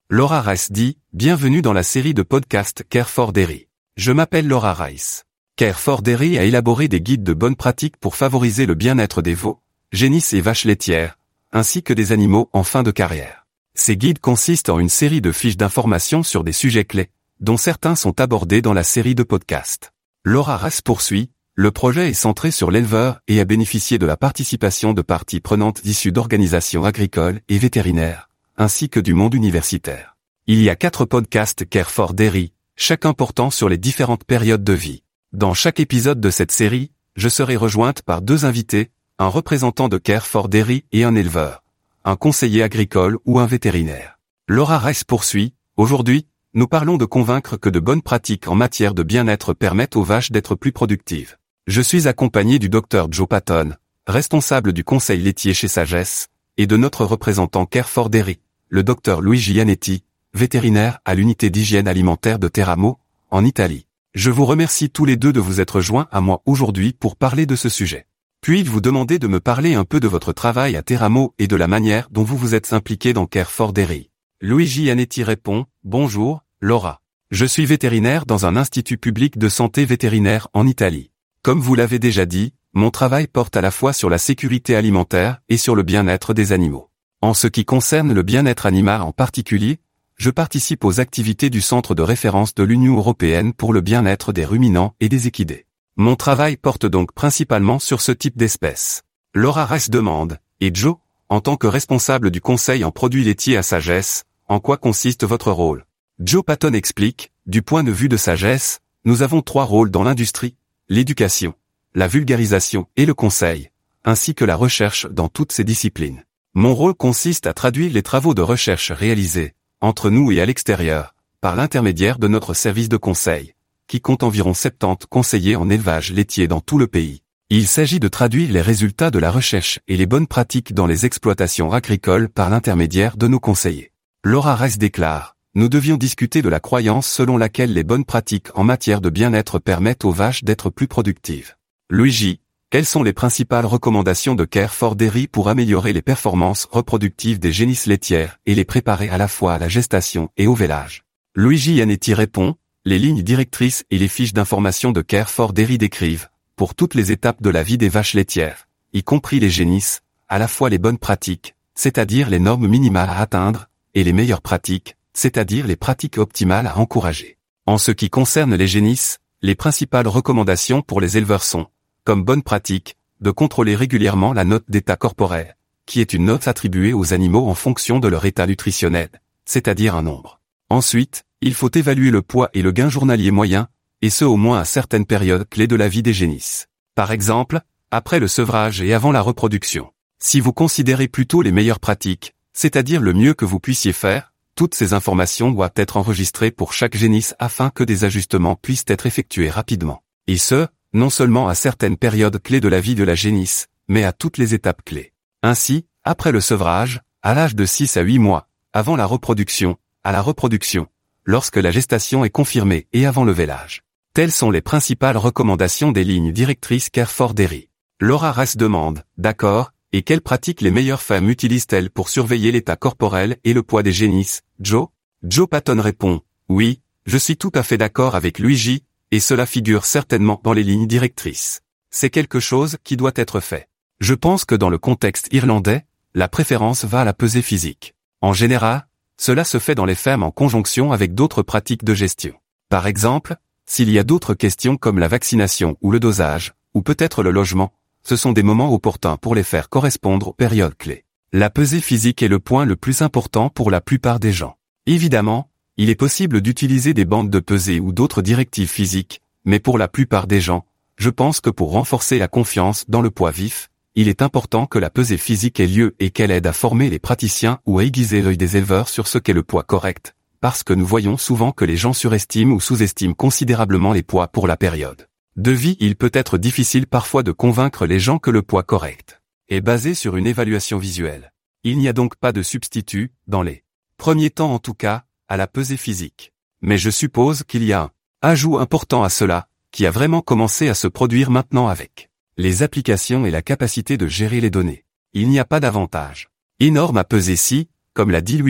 Laura Rice dit « Bienvenue dans la série de podcasts Care for Dairy. Je m'appelle Laura Rice. Care for Dairy a élaboré des guides de bonnes pratiques pour favoriser le bien-être des veaux, génisses et vaches laitières, ainsi que des animaux en fin de carrière. Ces guides consistent en une série de fiches d'informations sur des sujets clés, dont certains sont abordés dans la série de podcasts. Laura Rice poursuit, le projet est centré sur l'éleveur et a bénéficié de la participation de parties prenantes issues d'organisations agricoles et vétérinaires, ainsi que du monde universitaire. Il y a 4 podcasts Care for Dairy, chacun portant sur les différentes périodes de vie. Dans chaque épisode de cette série, je serai rejointe par 2 invités, un représentant de Care for Dairy et un éleveur, un conseiller agricole ou un vétérinaire. Laura Rice poursuit, aujourd'hui, nous parlons de convaincre que de bonnes pratiques en matière de bien-être permettent aux vaches d'être plus productives. Je suis accompagné du Dr Joe Patton, responsable du conseil laitier chez Sagesse, et de notre représentant Care for Dairy, le Dr Luigi Ianetti, vétérinaire à l'unité d'hygiène alimentaire de Teramo, en Italie. Je vous remercie tous les deux de vous être joints à moi aujourd'hui pour parler de ce sujet. Puis-je vous demander de me parler un peu de votre travail à Teramo et de la manière dont vous vous êtes impliqué dans Care for Dairy. Luigi Ianetti répond, bonjour, Laura. Je suis vétérinaire dans un institut public de santé vétérinaire en Italie. Comme vous l'avez déjà dit, mon travail porte à la fois sur la sécurité alimentaire et sur le bien-être des animaux. En ce qui concerne le bien-être animal en particulier, je participe aux activités du Centre de référence de l'Union européenne pour le bien-être des ruminants et des équidés. Mon travail porte donc principalement sur ce type d'espèces. Laura Rice demande, et Joe, en tant que responsable du conseil en produits laitiers à Sagesse, en quoi consiste votre rôle? Joe Patton explique, du point de vue de Sagesse, nous avons 3 rôles dans l'industrie, l'éducation, la vulgarisation et le conseil, ainsi que la recherche dans toutes ces disciplines. Mon rôle consiste à traduire les travaux de recherche réalisés, entre nous et à l'extérieur, par l'intermédiaire de notre service de conseil, qui compte environ 70 conseillers en élevage laitier dans tout le pays. Il s'agit de traduire les résultats de la recherche et les bonnes pratiques dans les exploitations agricoles par l'intermédiaire de nos conseillers. Laura Rice déclare, nous devions discuter de la croyance selon laquelle les bonnes pratiques en matière de bien-être permettent aux vaches d'être plus productives. Luigi, quelles sont les principales recommandations de Care for Dairy pour améliorer les performances reproductives des génisses laitières et les préparer à la fois à la gestation et au vélage? Luigi Ianetti répond, les lignes directrices et les fiches d'information de Care for Dairy décrivent, pour toutes les étapes de la vie des vaches laitières, y compris les génisses, à la fois les bonnes pratiques, c'est-à-dire les normes minimales à atteindre, et les meilleures pratiques, c'est-à-dire les pratiques optimales à encourager. En ce qui concerne les génisses, les principales recommandations pour les éleveurs sont, comme bonne pratique, de contrôler régulièrement la note d'état corporel, qui est une note attribuée aux animaux en fonction de leur état nutritionnel, c'est-à-dire un nombre. Ensuite, il faut évaluer le poids et le gain journalier moyen, et ce au moins à certaines périodes clés de la vie des génisses. Par exemple, après le sevrage et avant la reproduction. Si vous considérez plutôt les meilleures pratiques, c'est-à-dire le mieux que vous puissiez faire, toutes ces informations doivent être enregistrées pour chaque génisse afin que des ajustements puissent être effectués rapidement. Et ce, non seulement à certaines périodes clés de la vie de la génisse, mais à toutes les étapes clés. Ainsi, après le sevrage, à l'âge de 6 à 8 mois, avant la reproduction, à la reproduction, lorsque la gestation est confirmée et avant le vélage. Telles sont les principales recommandations des lignes directrices Care for Dairy. Laura Rice demande, d'accord, et quelles pratiques les meilleures femmes utilisent-elles pour surveiller l'état corporel et le poids des génisses, Joe? Joe Patton répond, oui, je suis tout à fait d'accord avec Luigi, et cela figure certainement dans les lignes directrices. C'est quelque chose qui doit être fait. Je pense que dans le contexte irlandais, la préférence va à la pesée physique. En général, cela se fait dans les fermes en conjonction avec d'autres pratiques de gestion. Par exemple, s'il y a d'autres questions comme la vaccination ou le dosage, ou peut-être le logement, ce sont des moments opportuns pour les faire correspondre aux périodes clés. La pesée physique est le point le plus important pour la plupart des gens. Évidemment, il est possible d'utiliser des bandes de pesée ou d'autres directives physiques, mais pour la plupart des gens, je pense que pour renforcer la confiance dans le poids vif, il est important que la pesée physique ait lieu et qu'elle aide à former les praticiens ou à aiguiser l'œil des éleveurs sur ce qu'est le poids correct, parce que nous voyons souvent que les gens surestiment ou sous-estiment considérablement les poids pour la période de vie. Il peut être difficile parfois de convaincre les gens que le poids correct est basé sur une évaluation visuelle. Il n'y a donc pas de substitut, dans les premiers temps en tout cas, à la pesée physique. Mais je suppose qu'il y a un ajout important à cela, qui a vraiment commencé à se produire maintenant avec les applications et la capacité de gérer les données. Il n'y a pas d'avantage énorme à peser si, comme l'a dit Luigi,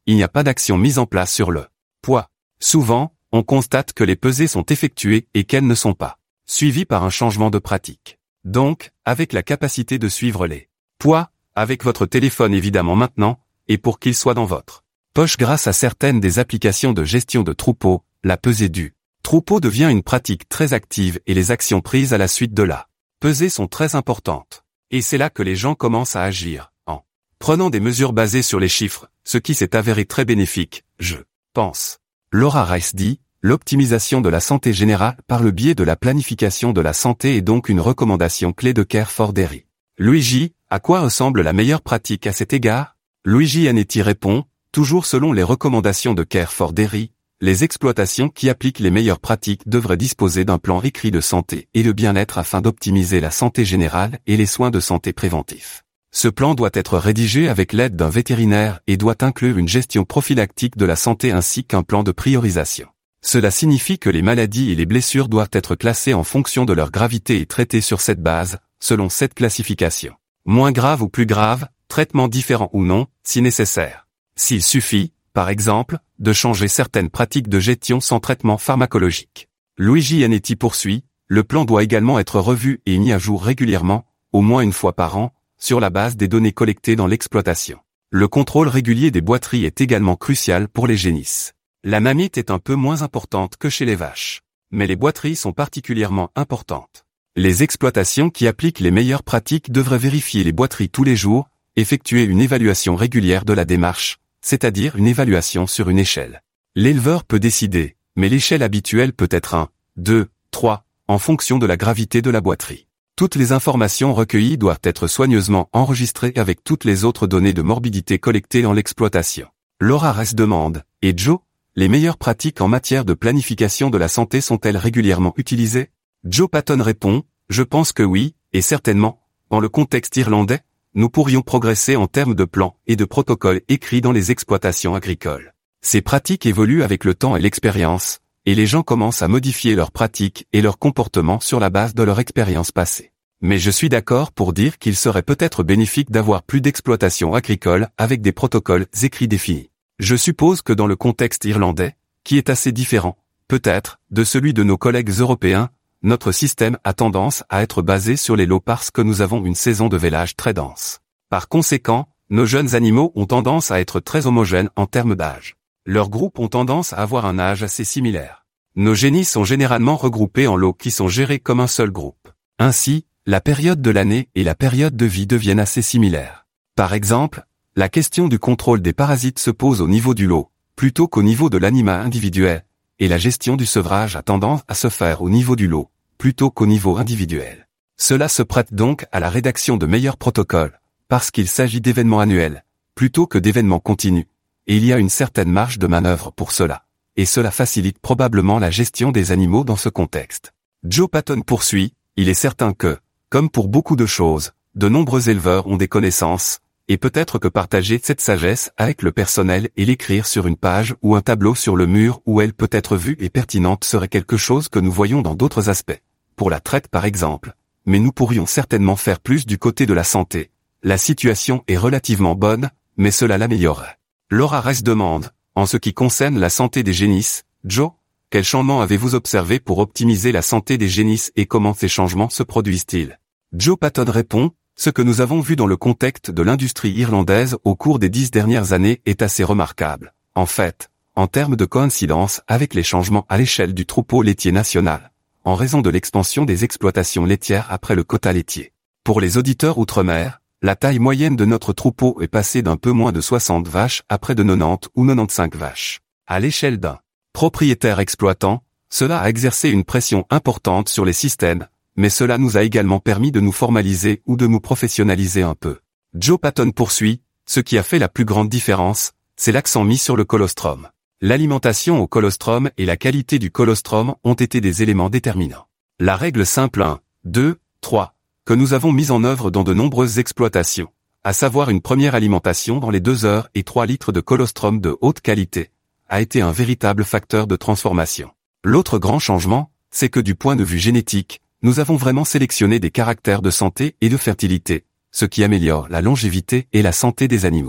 il n'y a pas d'action mise en place sur le poids. Souvent, on constate que les pesées sont effectuées et qu'elles ne sont pas suivies par un changement de pratique. Donc, avec la capacité de suivre les poids, avec votre téléphone évidemment maintenant, et pour qu'il soit dans votre poche grâce à certaines des applications de gestion de troupeau, la pesée du troupeau devient une pratique très active et les actions prises à la suite de la pesée sont très importantes. Et c'est là que les gens commencent à agir, en prenant des mesures basées sur les chiffres, ce qui s'est avéré très bénéfique, je pense. Laura Rice dit, l'optimisation de la santé générale par le biais de la planification de la santé est donc une recommandation clé de Care for Dairy. Luigi, à quoi ressemble la meilleure pratique à cet égard? Luigi Anetti répond, toujours selon les recommandations de Care for Dairy, les exploitations qui appliquent les meilleures pratiques devraient disposer d'un plan écrit de santé et de bien-être afin d'optimiser la santé générale et les soins de santé préventifs. Ce plan doit être rédigé avec l'aide d'un vétérinaire et doit inclure une gestion prophylactique de la santé ainsi qu'un plan de priorisation. Cela signifie que les maladies et les blessures doivent être classées en fonction de leur gravité et traitées sur cette base, selon cette classification. Moins grave ou plus grave, traitement différent ou non, si nécessaire. S'il suffit, par exemple, de changer certaines pratiques de gestion sans traitement pharmacologique. Luigi Anetti poursuit, le plan doit également être revu et mis à jour régulièrement, au moins une fois par an, sur la base des données collectées dans l'exploitation. Le contrôle régulier des boiteries est également crucial pour les génisses. La mamite est un peu moins importante que chez les vaches. Mais les boiteries sont particulièrement importantes. Les exploitations qui appliquent les meilleures pratiques devraient vérifier les boiteries tous les jours, effectuer une évaluation régulière de la démarche, c'est-à-dire une évaluation sur une échelle. L'éleveur peut décider, mais l'échelle habituelle peut être 1, 2, 3, en fonction de la gravité de la boiterie. Toutes les informations recueillies doivent être soigneusement enregistrées avec toutes les autres données de morbidité collectées dans l'exploitation. Laura Rice demande, et Joe, les meilleures pratiques en matière de planification de la santé sont-elles régulièrement utilisées? Joe Patton répond, je pense que oui, et certainement, dans le contexte irlandais, nous pourrions progresser en termes de plans et de protocoles écrits dans les exploitations agricoles. Ces pratiques évoluent avec le temps et l'expérience, et les gens commencent à modifier leurs pratiques et leurs comportements sur la base de leur expérience passée. Mais je suis d'accord pour dire qu'il serait peut-être bénéfique d'avoir plus d'exploitations agricoles avec des protocoles écrits définis. Je suppose que dans le contexte irlandais, qui est assez différent, peut-être, de celui de nos collègues européens, notre système a tendance à être basé sur les lots parce que nous avons une saison de vélage très dense. Par conséquent, nos jeunes animaux ont tendance à être très homogènes en termes d'âge. Leurs groupes ont tendance à avoir un âge assez similaire. Nos génisses sont généralement regroupés en lots qui sont gérés comme un seul groupe. Ainsi, la période de l'année et la période de vie deviennent assez similaires. Par exemple, la question du contrôle des parasites se pose au niveau du lot, plutôt qu'au niveau de l'animal individuel, et la gestion du sevrage a tendance à se faire au niveau du lot, plutôt qu'au niveau individuel. Cela se prête donc à la rédaction de meilleurs protocoles, parce qu'il s'agit d'événements annuels, plutôt que d'événements continus, et il y a une certaine marge de manœuvre pour cela, et cela facilite probablement la gestion des animaux dans ce contexte. Joe Patton poursuit, il est certain que, comme pour beaucoup de choses, de nombreux éleveurs ont des connaissances, et peut-être que partager cette sagesse avec le personnel et l'écrire sur une page ou un tableau sur le mur où elle peut être vue et pertinente serait quelque chose que nous voyons dans d'autres aspects. Pour la traite par exemple, mais nous pourrions certainement faire plus du côté de la santé. La situation est relativement bonne, mais cela l'améliorerait. Laura Rice demande, en ce qui concerne la santé des génisses, Joe, quels changements avez-vous observés pour optimiser la santé des génisses et comment ces changements se produisent-ils? Joe Patton répond, ce que nous avons vu dans le contexte de l'industrie irlandaise au cours des 10 dernières années est assez remarquable. En fait, en termes de coïncidence avec les changements à l'échelle du troupeau laitier national, en raison de l'expansion des exploitations laitières après le quota laitier. Pour les auditeurs outre-mer, la taille moyenne de notre troupeau est passée d'un peu moins de 60 vaches à près de 90 ou 95 vaches. À l'échelle d'un propriétaire exploitant, cela a exercé une pression importante sur les systèmes, mais cela nous a également permis de nous formaliser ou de nous professionnaliser un peu. Joe Patton poursuit, ce qui a fait la plus grande différence, c'est l'accent mis sur le colostrum. L'alimentation au colostrum et la qualité du colostrum ont été des éléments déterminants. La règle simple 1, 2, 3, que nous avons mise en œuvre dans de nombreuses exploitations, à savoir une première alimentation dans les 2 heures et 3 litres de colostrum de haute qualité, a été un véritable facteur de transformation. L'autre grand changement, c'est que du point de vue génétique, nous avons vraiment sélectionné des caractères de santé et de fertilité, ce qui améliore la longévité et la santé des animaux.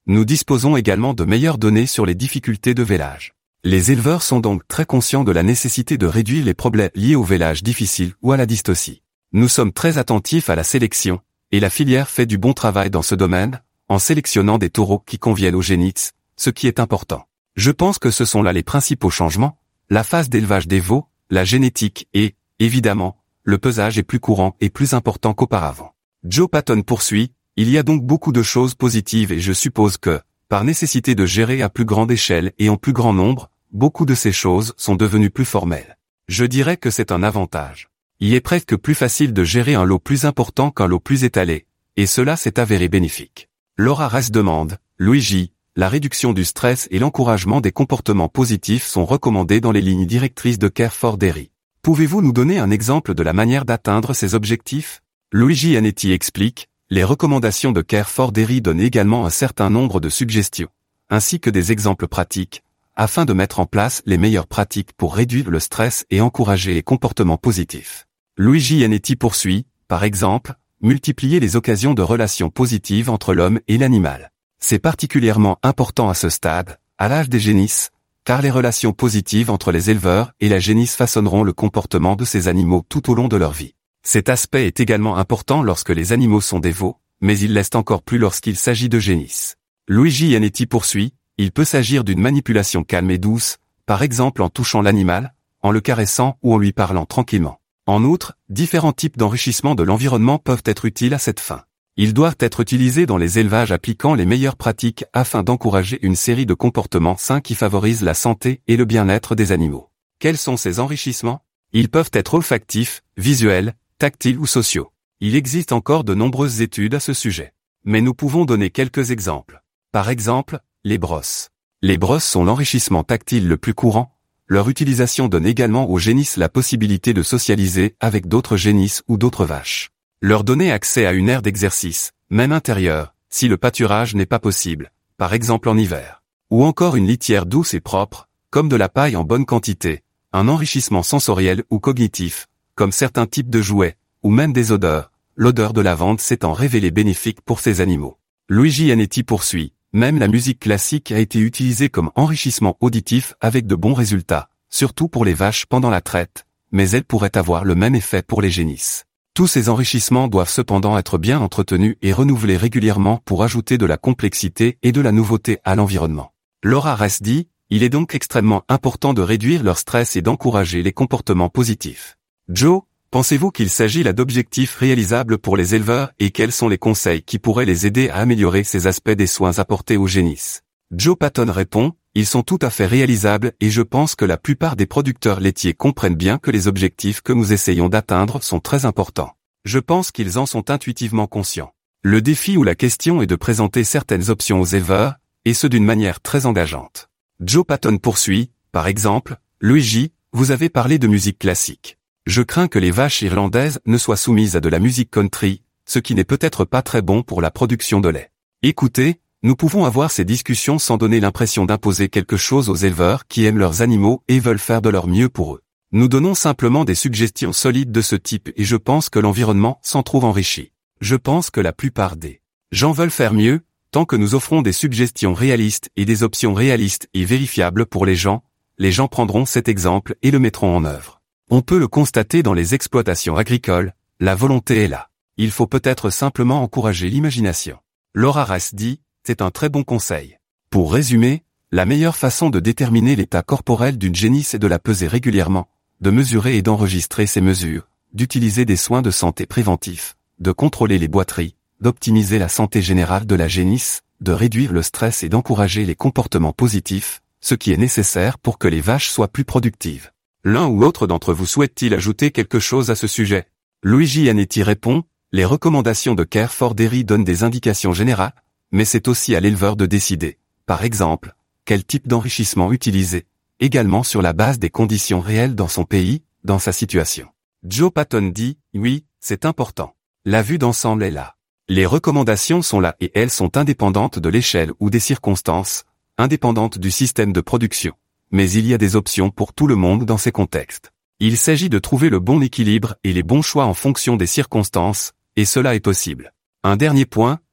Nous disposons également de meilleures données sur les difficultés de vélage. Les éleveurs sont donc très conscients de la nécessité de réduire les problèmes liés au vélage difficile ou à la dystocie. Nous sommes très attentifs à la sélection, et la filière fait du bon travail dans ce domaine, en sélectionnant des taureaux qui conviennent aux génisses, ce qui est important. Je pense que ce sont là les principaux changements, la phase d'élevage des veaux, la génétique et, évidemment, le pesage est plus courant et plus important qu'auparavant. Joe Patton poursuit, il y a donc beaucoup de choses positives et je suppose que, par nécessité de gérer à plus grande échelle et en plus grand nombre, beaucoup de ces choses sont devenues plus formelles. Je dirais que c'est un avantage. Il est presque plus facile de gérer un lot plus important qu'un lot plus étalé, et cela s'est avéré bénéfique. Laura Ress demande, Louis J., la réduction du stress et l'encouragement des comportements positifs sont recommandés dans les lignes directrices de Care for Dairy. Pouvez-vous nous donner un exemple de la manière d'atteindre ces objectifs? Luigi Anetti explique, les recommandations de Care for Dairy donnent également un certain nombre de suggestions, ainsi que des exemples pratiques, afin de mettre en place les meilleures pratiques pour réduire le stress et encourager les comportements positifs. Luigi Anetti poursuit, par exemple, multiplier les occasions de relations positives entre l'homme et l'animal. C'est particulièrement important à ce stade, à l'âge des génisses, car les relations positives entre les éleveurs et la génisse façonneront le comportement de ces animaux tout au long de leur vie. Cet aspect est également important lorsque les animaux sont des veaux, mais il l'est encore plus lorsqu'il s'agit de génisses. Luigi Anetti poursuit, il peut s'agir d'une manipulation calme et douce, par exemple en touchant l'animal, en le caressant ou en lui parlant tranquillement. En outre, différents types d'enrichissement de l'environnement peuvent être utiles à cette fin. Ils doivent être utilisés dans les élevages appliquant les meilleures pratiques afin d'encourager une série de comportements sains qui favorisent la santé et le bien-être des animaux. Quels sont ces enrichissements? Ils peuvent être olfactifs, visuels, tactiles ou sociaux. Il existe encore de nombreuses études à ce sujet. Mais nous pouvons donner quelques exemples. Par exemple, les brosses. Les brosses sont l'enrichissement tactile le plus courant. Leur utilisation donne également aux génisses la possibilité de socialiser avec d'autres génisses ou d'autres vaches. Leur donner accès à une aire d'exercice, même intérieure, si le pâturage n'est pas possible, par exemple en hiver. Ou encore une litière douce et propre, comme de la paille en bonne quantité, un enrichissement sensoriel ou cognitif, comme certains types de jouets, ou même des odeurs. L'odeur de lavande s'étant révélée bénéfique pour ces animaux. Luigi Anetti poursuit, même la musique classique a été utilisée comme enrichissement auditif avec de bons résultats, surtout pour les vaches pendant la traite, mais elle pourrait avoir le même effet pour les génisses. Tous ces enrichissements doivent cependant être bien entretenus et renouvelés régulièrement pour ajouter de la complexité et de la nouveauté à l'environnement. Laura Ress dit, il est donc extrêmement important de réduire leur stress et d'encourager les comportements positifs. Joe, pensez-vous qu'il s'agit là d'objectifs réalisables pour les éleveurs et quels sont les conseils qui pourraient les aider à améliorer ces aspects des soins apportés aux génisses? Joe Patton répond, ils sont tout à fait réalisables et je pense que la plupart des producteurs laitiers comprennent bien que les objectifs que nous essayons d'atteindre sont très importants. Je pense qu'ils en sont intuitivement conscients. Le défi ou la question est de présenter certaines options aux éleveurs, et ce d'une manière très engageante. Joe Patton poursuit, par exemple, Luigi, vous avez parlé de musique classique. Je crains que les vaches irlandaises ne soient soumises à de la musique country, ce qui n'est peut-être pas très bon pour la production de lait. Écoutez, nous pouvons avoir ces discussions sans donner l'impression d'imposer quelque chose aux éleveurs qui aiment leurs animaux et veulent faire de leur mieux pour eux. Nous donnons simplement des suggestions solides de ce type et je pense que l'environnement s'en trouve enrichi. Je pense que la plupart des gens veulent faire mieux, tant que nous offrons des suggestions réalistes et des options réalistes et vérifiables pour les gens prendront cet exemple et le mettront en œuvre. On peut le constater dans les exploitations agricoles, la volonté est là. Il faut peut-être simplement encourager l'imagination. Laura Ress dit, c'est un très bon conseil. Pour résumer, la meilleure façon de déterminer l'état corporel d'une génisse est de la peser régulièrement, de mesurer et d'enregistrer ces mesures, d'utiliser des soins de santé préventifs, de contrôler les boiteries, d'optimiser la santé générale de la génisse, de réduire le stress et d'encourager les comportements positifs, ce qui est nécessaire pour que les vaches soient plus productives. L'un ou l'autre d'entre vous souhaite-t-il ajouter quelque chose à ce sujet? Luigi Anetti répond, les recommandations de Care for Dairy donnent des indications générales, mais c'est aussi à l'éleveur de décider, par exemple, quel type d'enrichissement utiliser, également sur la base des conditions réelles dans son pays, dans sa situation. Joe Patton dit, oui, c'est important. La vue d'ensemble est là. Les recommandations sont là et elles sont indépendantes de l'échelle ou des circonstances, indépendantes du système de production. Mais il y a des options pour tout le monde dans ces contextes. Il s'agit de trouver le bon équilibre et les bons choix en fonction des circonstances, et cela est possible. Un dernier point,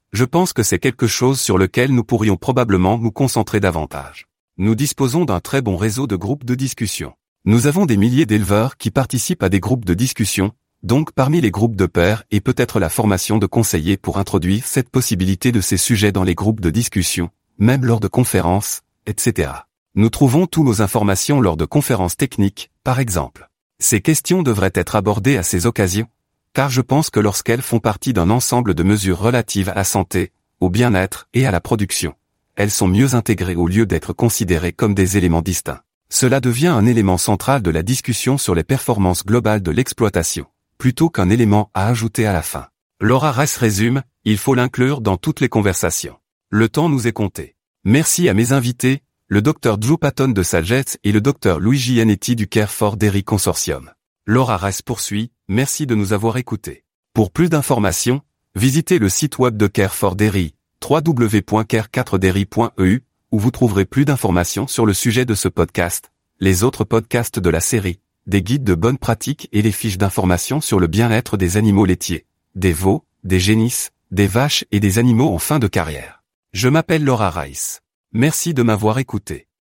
Je pense que c'est quelque chose sur lequel nous pourrions probablement nous concentrer davantage. Nous disposons d'un très bon réseau de groupes de discussion. Nous avons des milliers d'éleveurs qui participent à des groupes de discussion, donc parmi les groupes de pairs et peut-être la formation de conseillers pour introduire cette possibilité de ces sujets dans les groupes de discussion, même lors de conférences, etc. Nous trouvons toutes nos informations lors de conférences techniques, par exemple. Ces questions devraient être abordées à ces occasions, car je pense que lorsqu'elles font partie d'un ensemble de mesures relatives à la santé, au bien-être et à la production, elles sont mieux intégrées au lieu d'être considérées comme des éléments distincts. Cela devient un élément central de la discussion sur les performances globales de l'exploitation, plutôt qu'un élément à ajouter à la fin. Laura Rice résume, il faut l'inclure dans toutes les conversations. Le temps nous est compté. Merci à mes invités, le Dr Drew Patton de Saget et le Dr Luigi Ianetti du Care4 Dairy Consortium. Laura Rice poursuit, merci de nous avoir écoutés. Pour plus d'informations, visitez le site web de Care4 Dairy, www.care4dairy.eu, où vous trouverez plus d'informations sur le sujet de ce podcast, les autres podcasts de la série, des guides de bonnes pratiques et les fiches d'informations sur le bien-être des animaux laitiers, des veaux, des génisses, des vaches et des animaux en fin de carrière. Je m'appelle Laura Rice. Merci de m'avoir écouté.